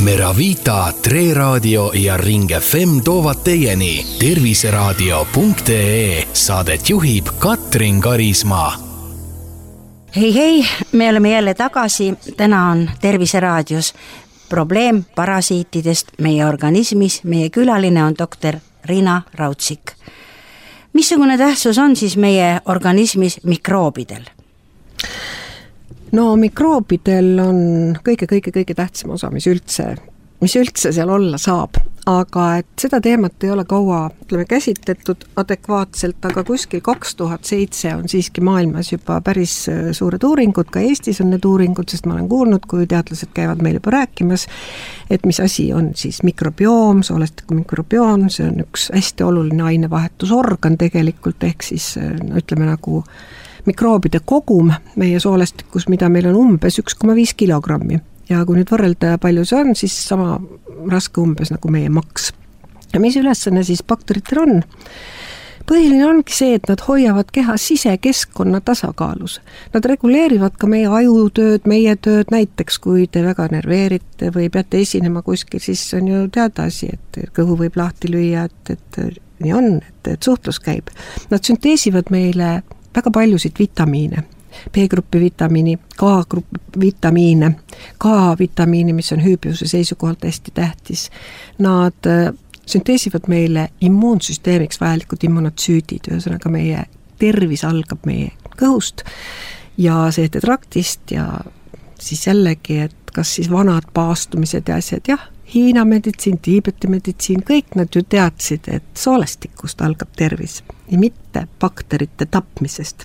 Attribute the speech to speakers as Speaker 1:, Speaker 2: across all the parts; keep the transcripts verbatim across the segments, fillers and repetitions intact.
Speaker 1: Meravita, Tre Raadio ja Ring F M toovad teieni terviseraadio punkt ee. Saadet juhib Katrin Karismaa.
Speaker 2: Hei hei, me oleme jälle tagasi. Täna on Terviseraadios probleem parasiitidest meie organismis. Meie külaline on doktor Riina Raudsik. Missugune tähtsus on siis meie organismis mikroobidel?
Speaker 3: No mikroobidel on kõige-kõige-kõige tähtsam osa, mis üldse, mis üldse seal olla saab. Aga et seda teemat ei ole kaua ütleme, käsitletud adekvaatselt, aga kuskil kaks tuhat seitse on siiski maailmas juba päris suured uuringud, ka Eestis on need uuringud, sest ma olen kuulnud, kui teadlased käivad meil juba rääkimas, et mis asi on siis mikrobioom, soolestiku mikrobioom, see on üks hästi oluline ainevahetusorgan tegelikult, ehk siis no, ütleme nagu mikroobide kogum meie soolestikus, mida meil on umbes üks koma viis kilogrammi. Ja kui nüüd võrrelda palju see on, siis sama raske umbes nagu meie maks. Ja mis ülesanne siis bakteritel on? Põhiline ongi see, et nad hoiavad keha sisekeskkonna tasakaalus. Nad reguleerivad ka meie ajutööd, meie tööd, näiteks kui te väga nerveerite või peate esinema kuskil, siis on ju teada asi, et kõhu võib lahti lüüa, et, et nii on, et, et suhtlus käib. Nad sünteesivad meile väga paljusid vitamiine, B-gruppi vitamiini, K-gruppi vitamiine, K-vitamiini, mis on hüübiuse seisukohalt hästi tähtis. Nad sünteesivad meile immuunsüsteemiks vajalikud immunotsüüdid, ühesõnaga meie tervis algab meie kõhust ja seedetraktist ja siis jällegi, et kas siis vanad paastumised ja asjad, jah, Hiina meditsiin, Tiibeti meditsiin, kõik nad ju teadsid, et soolestikust algab tervis ja mitte bakterite tapmisest.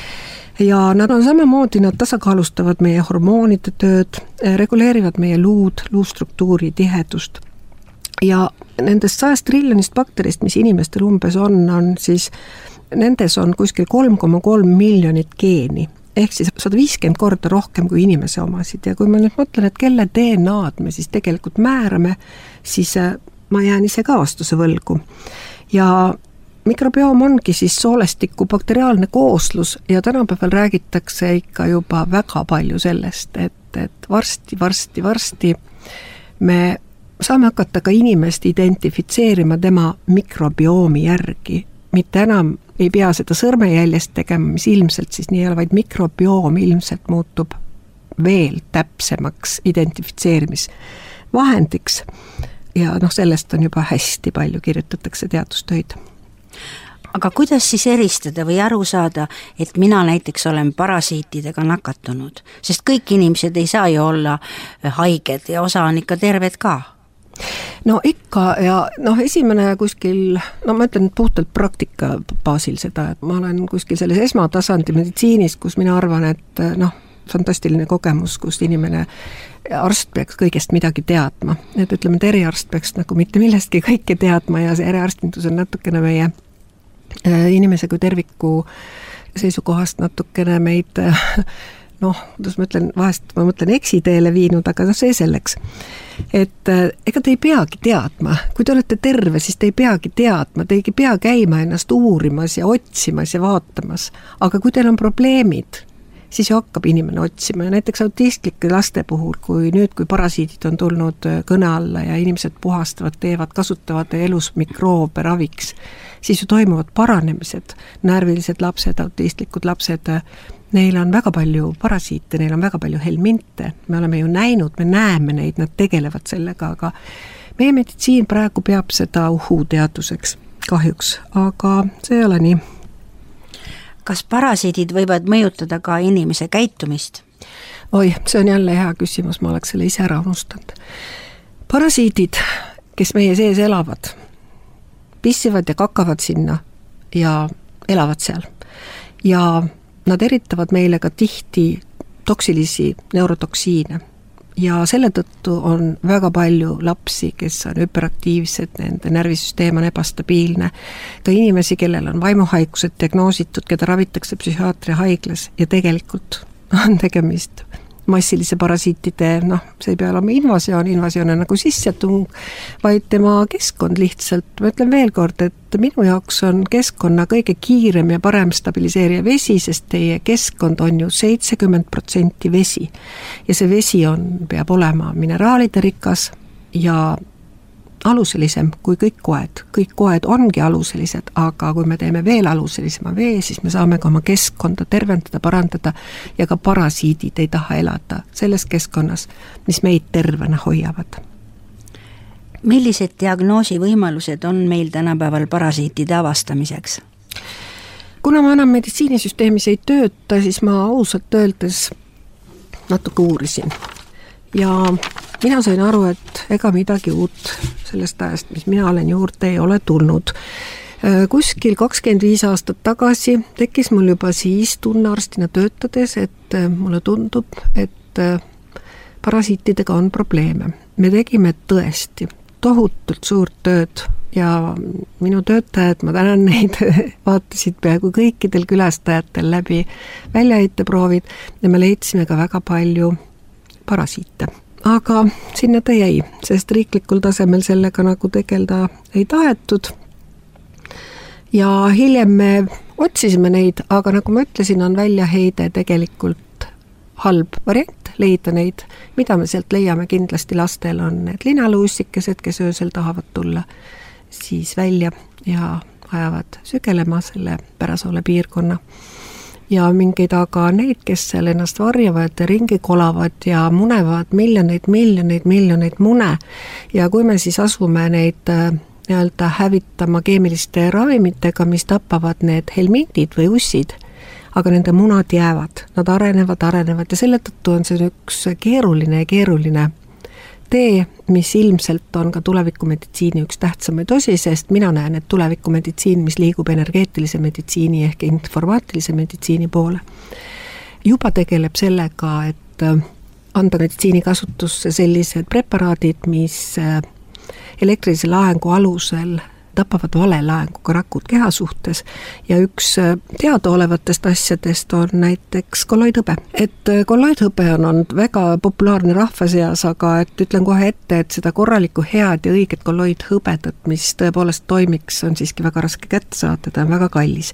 Speaker 3: Ja nad on samamoodi, nad tasakaalustavad meie hormoonide tööd, reguleerivad meie luud, luustruktuuri, tihedust. Ja nendest sajast triljonist bakterist, mis inimestel umbes on, on siis, nendes on kuskil kolm koma kolm miljonit geeni. Ehk siis sada viiskümmend korda rohkem kui inimese omasid. Ja kui ma nüüd mõtlen, et kelle D N A-d me siis tegelikult määrame, siis ma jään ise ka vastuse võlgu. Ja mikrobioom ongi siis soolestiku bakteriaalne kooslus ja tänapäeval räägitakse ikka juba väga palju sellest, et, et varsti, varsti, varsti me saame hakata ka inimest identifitseerima tema mikrobiomi järgi. Mitte enam ei pea seda sõrmejäljest tegema, mis ilmselt siis nii ei ole, vaid mikrobioom ilmselt muutub veel täpsemaks identifitseerimisvahendiks. Ja noh, sellest on juba hästi palju kirjutatakse teadustöid.
Speaker 2: Aga kuidas siis eristada või aru saada, et mina näiteks olen parasiitidega nakatunud? Sest kõik inimesed ei saa ju olla haiged ja osa on ikka terved ka.
Speaker 3: No ikka ja noh, esimene kuskil, no ma ütlen puhtalt praktika baasil seda, et ma olen kuskil selles esmatasandi meditsiinis, kus mina arvan, et noh, fantastiline kogemus, kus inimene, arst peaks kõigest midagi teadma. Et ütleme, et eriarst peaks nagu mitte millestki kõike teadma ja see eriarstindus on natukene meie inimese kui terviku seisukohast natukene meid noh, kuidas ma ütlen, vahest ma mõtlen eksiteele viinud, aga noh, see selleks. Et ega te ei peagi teadma. Kui te olete terve, siis te ei peagi teadma. Te ei pea käima ennast uurimas ja otsimas ja vaatamas. Aga kui teil on probleemid, siis ju hakkab inimene otsima. Ja näiteks autistlike laste puhul, kui nüüd, kui parasiidid on tulnud kõne alla ja inimesed puhastavad, teevad, kasutavad elus mikroobe raviks, siis ju toimuvad paranemised. Närvilised lapsed, autistlikud lapsed, neil on väga palju parasiite, neil on väga palju helminte. Me oleme ju näinud, me näeme neid, nad tegelevad sellega, aga meie meditsiin praegu peab seda uhuu teaduseks kahjuks, aga see ei ole nii.
Speaker 2: Kas parasiidid võivad mõjutada ka inimese käitumist?
Speaker 3: Oi, see on jälle hea küsimus, ma oleks selle ise ära unustanud. Parasiidid, kes meie sees elavad, pissivad ja kakavad sinna ja elavad seal. Ja nad eritavad meile ka tihti toksilisi neurotoksiine ja selle tõttu on väga palju lapsi, kes on hüperaktiivsed, nende närvisüsteem on ebastabiilne, ka inimesi, kellel on vaimuhaigused diagnoositud, keda ravitakse psühhiaatria haiglas ja tegelikult on tegemist massilise parasiitide, noh, see ei pea olema invasioon, invasioon on nagu sissetung, vaid tema keskkond lihtsalt, ma ütlen veel kord, et minu jaoks on keskkonna kõige kiirem ja parem stabiliseerija vesi, sest teie keskkond on ju seitsekümmend protsenti vesi ja see vesi on, peab olema mineraalide rikas, ja aluselisem kui kõik koed. Kõik koed ongi aluselised, aga kui me teeme veel aluselisema vee, siis me saame ka oma keskkonda tervendada, parandada ja ka parasiidid ei taha elada selles keskkonnas, mis meid tervena hoiavad.
Speaker 2: Millised diagnoosi võimalused on meil tänapäeval parasiitide avastamiseks?
Speaker 3: Kuna ma enam meditsiinisüsteemis ei tööta, siis ma ausalt öeldes natuke uurisin. Ja mina sain aru, et ega midagi uut sellest ajast, mis mina olen juurde, ei ole tulnud. Kuskil kakskümmend viis aastat tagasi tekkis mul juba siis tunnearstina töötades, et mulle tundub, et parasiitidega on probleeme. Me tegime tõesti tohutult suurt tööd ja minu töötajad, ma tänan neid, vaatasid peaaegu kõikidel külastajatel läbi väljaheiteproovid ja me leidsime ka väga palju parasiite. Aga sinna ta jäi, sest riiklikul tasemel sellega nagu tegelda ei tahetud. Ja hiljem me otsisime neid, aga nagu ma ütlesin, on väljaheide tegelikult halb variant leida neid, mida me sealt leiame kindlasti lastel on need linaluussikesed, kes öösel tahavad tulla siis välja ja ajavad sügelema selle pärasoole piirkonna. Ja mingeid aga neid, kes seal ennast varjavad ja ringi kolavad ja munevad miljoneid, miljoneid, miljoneid mune. Ja kui me siis asume neid nii-öelda hävitama keemiliste ravimitega, mis tapavad need helmintid või ussid, aga nende munad jäävad, nad arenevad, arenevad ja selle tõttu on see üks keeruline ja keeruline tee, mis ilmselt on ka tulevikumeditsiini üks tähtsamaid osi, sest mina näen, et tulevikumeditsiin, mis liigub energeetilise meditsiini ehk informaatilise meditsiini poole, juba tegeleb sellega, et anda meditsiini kasutusse sellised preparaadid, mis elektrilise laengu alusel tapavad vale laenguga rakud keha suhtes ja üks teadaolevatest asjadest on näiteks kolloidhõbe. Et kolloidhõbe on olnud väga populaarne rahva seas, aga et ütlen kohe ette, et seda korralikku head ja õiget kolloidhõbedat, mis tõepoolest toimiks, on siiski väga raske kätte saada, ta on väga kallis.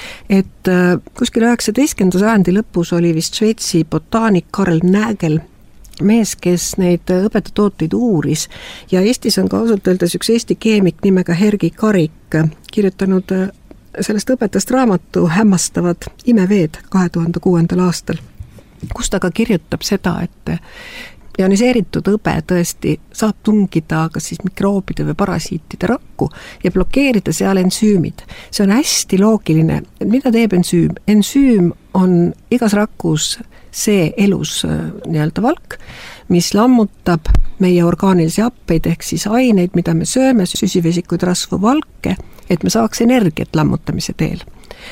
Speaker 3: Et kuskil üheksateistkümnenda sajandi lõpus oli vist Šveitsi botaanik Karl Nägel, mees, kes neid hõbedatooteid uuris ja Eestis on ka ausalt öeldes üks eesti keemik nimega Hergi Karik kirjutanud sellest hõbedast raamatu Hämmastavad imeveed kahe tuhande kuuendal aastal, kus ta ka kirjutab seda, et ioniseeritud hõbe tõesti saab tungida kas siis mikroobide või parasiitide rakku ja blokeerida seal ensüümid. See on hästi loogiline, et mida teeb ensüüm? Ensüüm on igas rakus see elus nii-öelda valk, mis lammutab meie orgaanilisi happeid ehk siis aineid, mida me sööme, süsivesikuid, rasvu, valke, et me saaks energiat lammutamise teel.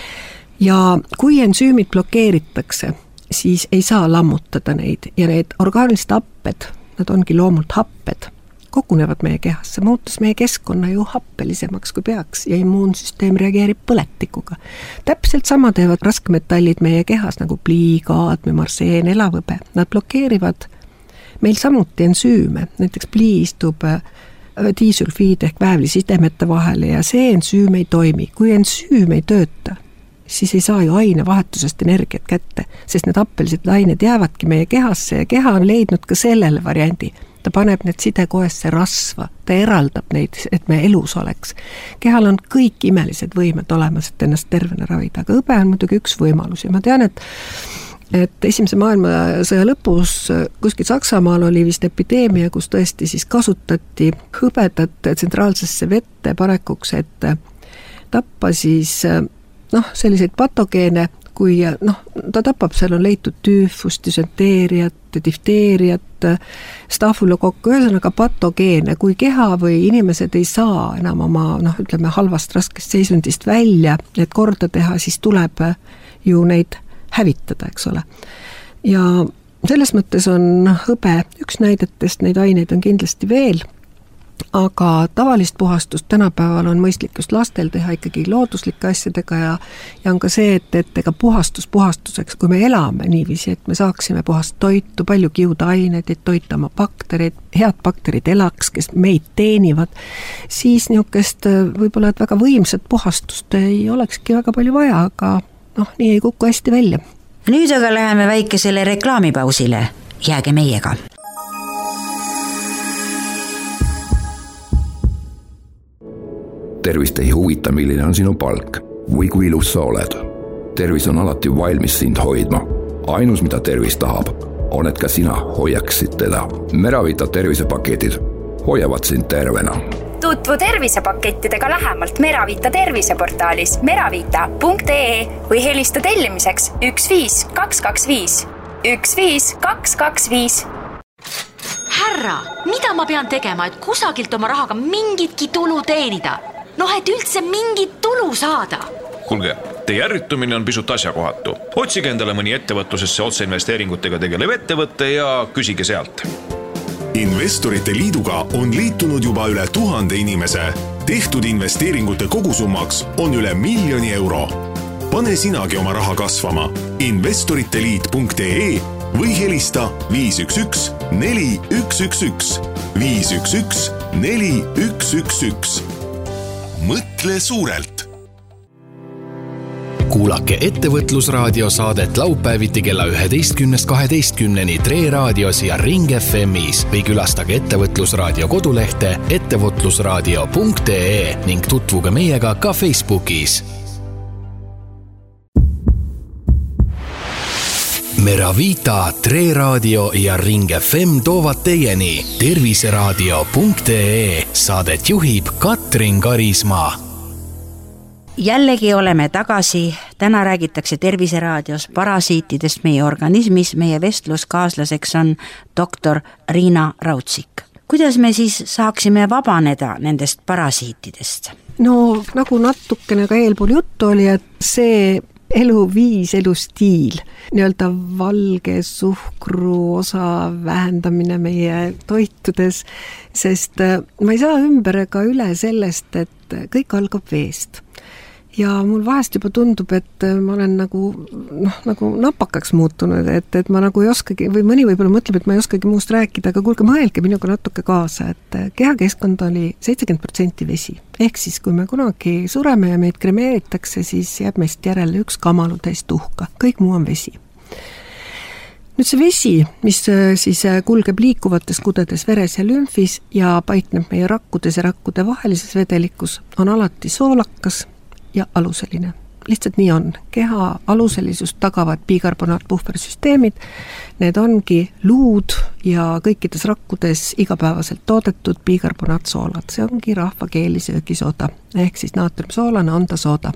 Speaker 3: Ja kui ensüümid blokeeritakse, siis ei saa lammutada neid ja need orgaanilised happed, nad ongi loomult happed, kogunevad meie kehasse, muutus meie keskkonna ju happelisemaks kui peaks ja immuunsüsteem reageerib põletikuga. Täpselt sama teevad raskmetallid meie kehas nagu plii, kaadmium, arseen, elavhõbe. Nad blokeerivad meil samuti ensüüme, näiteks plii istub disulfiid ehk väävlisidemete vahele ja see ensüüm ei toimi. Kui ensüüm ei tööta, siis ei saa ju ainevahetusest energiat kätte, sest need happelised ained jäävadki meie kehasse ja keha on leidnud ka sellele variandi. Ta paneb need sidekoesse rasva, ta eraldab neid, et me elus oleks. Kehal on kõik imelised võimed olemas, et ennast tervena ravida, aga hõbe on muidugi üks võimalus ja ma tean, et et esimese maailmasõja lõpus kuskil Saksamaal oli vist epideemia, kus tõesti siis kasutati hõbedat tsentraalsesse vette panekuks, et tappa siis noh, selliseid patogeene, kui noh, ta tapab, seal on leitud tüüfust, düsenteeriat, difteeriat, stafylokokku, ühesõnaga patogeene, kui keha või inimesed ei saa enam oma, noh, ütleme, halvast raskest seisundist välja, et korda teha, siis tuleb ju neid hävitada, eks ole. Ja selles mõttes on hõbe üks näidetest, neid aineid on kindlasti veel, aga tavalist puhastust tänapäeval on mõistlik just lastel teha ikkagi looduslike asjadega ja, ja on ka see, et, et ega puhastus puhastuseks, kui me elame niiviisi, et me saaksime puhast toitu, palju kiudaineid, et toita oma bakterid, head bakterid elaks, kes meid teenivad, siis niisugust võib-olla, et väga võimsat puhastust ei olekski väga palju vaja, aga noh, nii ei kuku hästi välja.
Speaker 2: Nüüd aga läheme väikesele reklaamipausile. Jääge meiega.
Speaker 4: tervist ei huvita, milline on sinu palk või kui ilus sa oled. Tervis on alati valmis sind hoidma. Ainus, mida tervis tahab, on, et ka sina hoiaksid teda. Meravita tervisepaketid hoiavad sind tervena.
Speaker 5: Tutvu tervisepakettidega lähemalt Meravita terviseportaalis meravita punkt ee või helista tellimiseks üks viis kaks kaks viis. üks viis kaks kaks viis.
Speaker 6: Härra, mida ma pean tegema, et kusagilt oma rahaga mingitki tulu teenida? Noh, et üldse mingit tulu saada.
Speaker 7: Kuulge, teie ärritumine on pisut asjakohatu. Otsige endale mõni ettevõtlusesse otseinvesteeringutega tegelev ettevõtte ja küsige sealt.
Speaker 8: Investorite liiduga on liitunud juba üle tuhande inimese. Tehtud investeeringute kogusummaks on üle miljoni euro. Pane sinagi oma raha kasvama investoriteliit punkt ee või helista viis üks üks neli üks üks üks viis üks üks neli üks üks üks. Mõtle suurelt!
Speaker 1: Kuulake ettevõtlusraadio saadet laupäeviti kella üheteistkümnest kaheteistkümneni Tre raadios ja Ring F M-is või külastage ettevõtlusraadio kodulehte ettevõtlusraadio punkt ee ning tutvuge meiega ka Facebookis. Meravita, Tre raadio ja Ring F M toovad teieni terviseraadio punkt ee. Saadet juhib Katrin Karismaa.
Speaker 2: Jällegi oleme tagasi, täna räägitakse Terviseraadios parasiitidest meie organismis, meie vestluskaaslaseks on doktor Riina Raudsik. Kuidas me siis saaksime vabaneda nendest parasiitidest?
Speaker 3: No nagu natukene ka eelpool juttu oli, et see eluviis, elustiil, nii-öelda valge suhkru osa vähendamine meie toitudes, sest ma ei saa ümber ega üle sellest, et kõik algab veest. Ja mul vahest juba tundub, et ma olen nagu, noh, nagu napakaks muutunud, et, et ma nagu ei oskagi, või mõni võib-olla mõtleb, et ma ei oskagi muust rääkida, aga kuulge, mõelge minuga natuke kaasa, et kehakeskkond oli seitsekümmend protsenti vesi. Ehk siis, kui me kunagi sureme ja meid kremeeritakse, siis jääb meist järele üks kamalu täis tuhka. Kõik muu on vesi. Nüüd see vesi, mis siis kulgeb liikuvates kudedes veres ja lümfis ja paikneb meie rakkudes ja rakkude vahelises vedelikus, on alati soolakas ja aluseline. Lihtsalt nii on. Keha aluselisust tagavad bikarbonaatpuhversüsteemid. Need ongi luud ja kõikides rakkudes igapäevaselt toodetud bikarbonaatsoolad. See ongi rahvakeeli söögisooda. Ehk siis naatriumsoolane on ta sooda.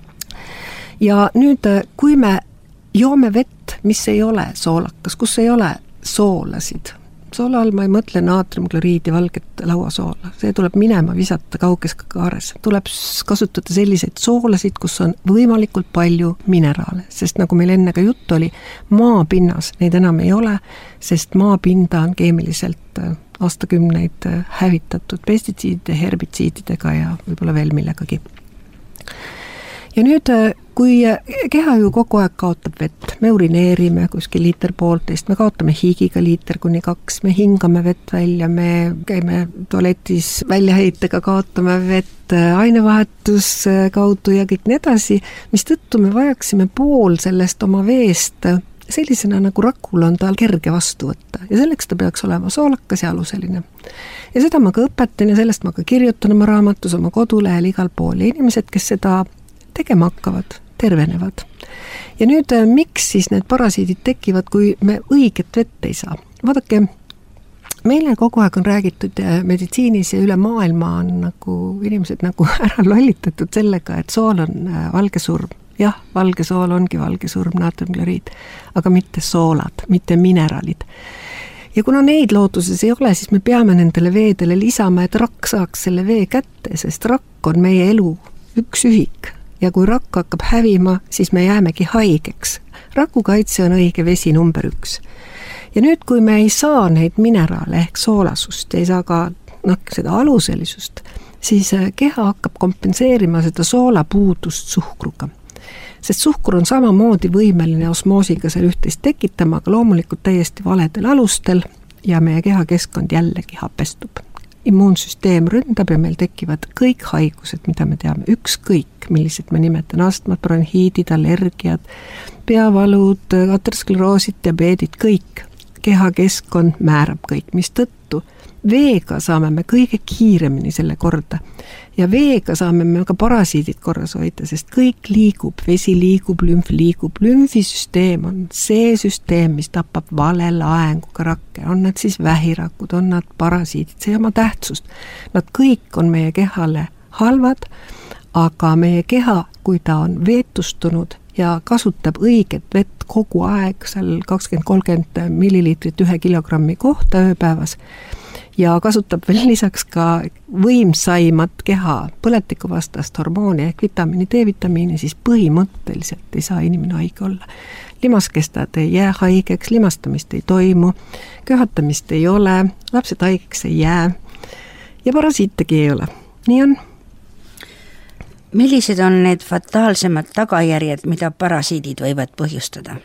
Speaker 3: Ja nüüd, kui me joome vett, mis ei ole soolakas, kus ei ole soolasid, soola all ma ei mõtle naatriumkloriidi, valget lauasoola. See tuleb minema visata kauges kaares. Tuleb kasutada selliseid soolasid, kus on võimalikult palju mineraale, sest nagu meil enne ka jutt oli, maapinnas neid enam ei ole, sest maapinda on keemiliselt aastakümneid hävitatud pestitsiidide, herbitsiididega ja võib-olla veel millegagi. Ja nüüd, kui keha ju kogu aeg kaotab vett, me urineerime kuskil liiter poolteist, me kaotame hiigiga liiter kuni kaks, me hingame vett välja, me käime tualetis väljaheitega, kaotame vett ainevahetus kaudu ja kõik nii edasi, mis tõttu me vajaksime pool sellest oma veest sellisena, nagu rakul on tal kerge vastu võtta. Ja selleks ta peaks olema soolakas ja aluseline. Ja seda ma ka õpetan ja sellest ma ka kirjutan oma raamatus, oma kodulehel igal pool. Ja inimesed, kes seda tegema hakkavad, tervenevad. Ja nüüd, miks siis need parasiidid tekivad, kui me õiget vett ei saa? Vaadake, meile kogu aeg on räägitud meditsiinis ja üle maailma on nagu inimesed nagu ära lollitatud sellega, et sool on valge surm. Jah, valge sool ongi valge surm, naatriumkloriid, aga mitte soolad, mitte mineraalid. Ja kuna neid looduses ei ole, siis me peame nendele veedele lisama, et rakk saaks selle vee kätte, sest rakk on meie elu üks ühik. Ja kui rakk hakkab hävima, siis me jäämegi haigeks. Rakukaitse on õige vesi number üks. Ja nüüd, kui me ei saa neid mineraale ehk soolasust ja ei saa ka noh, seda aluselisust, siis keha hakkab kompenseerima seda soolapuudust suhkruga. Sest suhkur on samamoodi võimeline osmoosiga seal üht-teist tekitama, aga loomulikult täiesti valedel alustel ja meie kehakeskkond jällegi hapestub. Immuunsüsteem ründab ja meil tekivad kõik haigused, mida me teame, ükskõik, millised me nimetan, astmad, bronhiidid, allergiad, peavalud, ateroskleroosid, diabeedid, kõik. Kehakeskkond määrab kõik, mis tõttu veega saame me kõige kiiremini selle korda ja veega saame me ka parasiidid korras hoida, sest kõik liigub, vesi liigub, lümf liigub, lümfisüsteem on see süsteem, mis tapab vale laenguga rakke, on nad siis vähirakud, on nad parasiidid, see oma tähtsust. Nad kõik on meie kehale halvad, aga meie keha, kui ta on veetustunud ja kasutab õiget vett kogu aeg, seal kakskümmend kolmkümmend milliliitrit ühe kilogrammi kohta ööpäevas ja kasutab veel lisaks ka võimsaimat keha, põletikuvastast hormooni ehk vitamiini, D-vitamiini, siis põhimõtteliselt ei saa inimene haige olla. Limaskestad ei jää haigeks, limastamist ei toimu, köhatamist ei ole, lapsed haigeks ei jää ja parasiitegi ei ole. Nii on.
Speaker 2: Millised on need fataalsemad tagajärjed, mida parasiidid võivad põhjustada?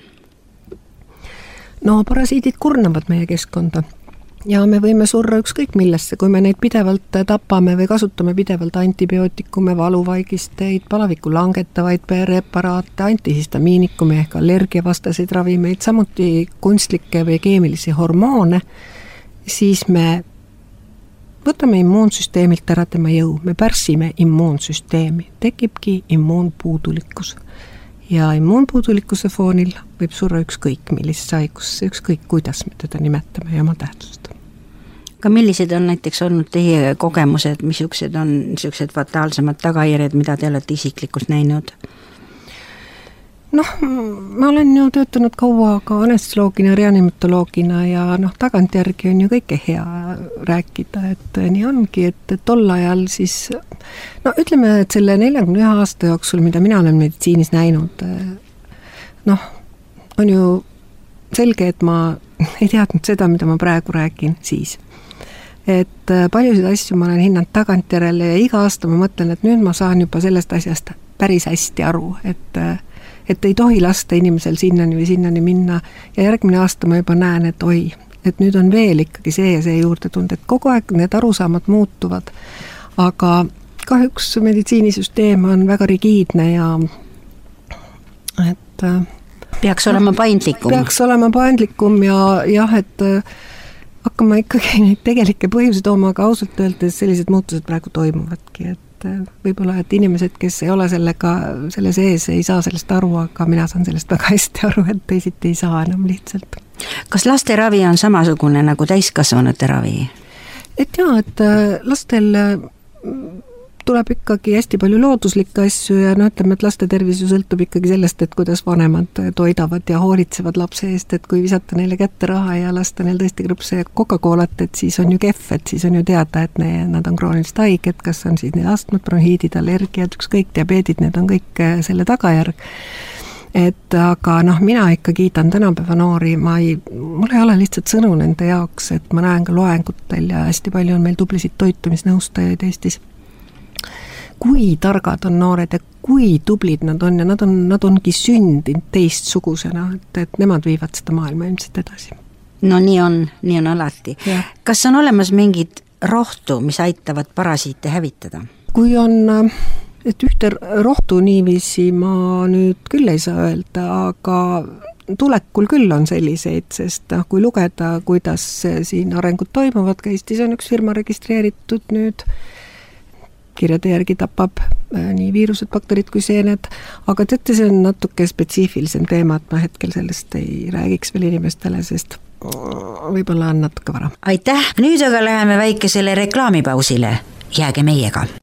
Speaker 3: No parasiidid kurnavad meie keskkonda ja me võime surra ükskõik millesse, kui me neid pidevalt tapame või kasutame pidevalt antibiootikume, valuvaigisteid, palavikku langetavaid preparaate, antihistamiinikumi ehk allergiavastaseid ravimeid, samuti kunstlikke või keemilisi hormoone, siis me võtame immuunsüsteemilt ära tema jõu, me pärsime immuunsüsteemi, tekibki immuunpuudulikkus. Ja immuunpuudulikkuse foonil võib surra ükskõik millisesse haigusse, ükskõik kuidas me teda nimetame ja oma tähtsust.
Speaker 2: Aga millised on näiteks olnud teie kogemused, missugused on niisugused fataalsemad tagajärjed, mida te olete isiklikult näinud?
Speaker 3: Noh, ma olen ju töötanud kaua ka anestesioloogina, reanimatoloogina ja noh, tagantjärgi on ju kõike hea rääkida, et nii ongi, et tol ajal siis, no ütleme, et selle neljakümne ühe aasta jooksul, mida mina olen meditsiinis näinud, noh, on ju selge, et ma ei teadnud seda, mida ma praegu räägin siis. Et paljusid asju ma olen hinnanud tagantjärele ja iga aasta ma mõtlen, et nüüd ma saan juba sellest asjast päris hästi aru, et et ei tohi lasta inimesel sinnani või sinnani minna ja järgmine aasta ma juba näen, et oi, et nüüd on veel ikkagi see ja see juurde tund, et kogu aeg need arusaamad muutuvad, aga kahjuks meditsiinisüsteem on väga rigiidne ja et
Speaker 2: peaks olema paindlikum.
Speaker 3: Peaks olema paindlikum ja jah, et hakkama ikkagi neid tegelikke põhjusi tooma, aga ausalt öeldes sellised muutused praegu toimuvadki, et võib-olla, et inimesed, kes ei ole sellega, selle sees, ei saa sellest aru, aga mina saan sellest väga hästi aru, et teisiti ei saa enam lihtsalt.
Speaker 2: Kas laste ravi on samasugune nagu täiskasvanute ravi?
Speaker 3: Et jaa, et lastel tuleb ikkagi hästi palju looduslikke asju ja no ütleme, et laste tervis ju sõltub ikkagi sellest, et kuidas vanemad toidavad ja hoolitsevad lapse eest, et kui visata neile kätte raha ja lasta neil tõesti krõpse Coca-Colat, et siis on ju kehv, et siis on ju teada, et ne, nad on krooniliselt haiged, kas on siis need astmed, bronhiidid, allergiad, ükskõik diabeedid, need on kõik selle tagajärg. Et aga noh, mina ikka kiidan tänapäeva noori, ma ei, mul ei ole lihtsalt sõnu nende jaoks, et ma näen ka loengutel ja hästi palju on meil tublisid toitumisnõustajaid Eestis. Kui targad on noored ja kui tublid nad on ja nad on, nad ongi sündinud teistsugusena, et, et nemad viivad seda maailma ilmselt edasi.
Speaker 2: No nii on, nii on alati.
Speaker 3: Ja.
Speaker 2: Kas on olemas mingid rohtu, mis aitavad parasiite hävitada?
Speaker 3: Kui on, et ühte rohtu niiviisi ma nüüd küll ei saa öelda, aga tulekul küll on selliseid, sest kui lugeda, kuidas siin arengud toimuvad, ka Eestis on üks firma registreeritud nüüd, kirjade järgi tapab nii viirused, bakterid kui seened, aga teate, see on natuke spetsiifilisem teema, et ma hetkel sellest ei räägiks veel inimestele, sest võib-olla on natuke vara.
Speaker 2: Aitäh, nüüd aga läheme väikesele reklaamipausile, jääge meiega.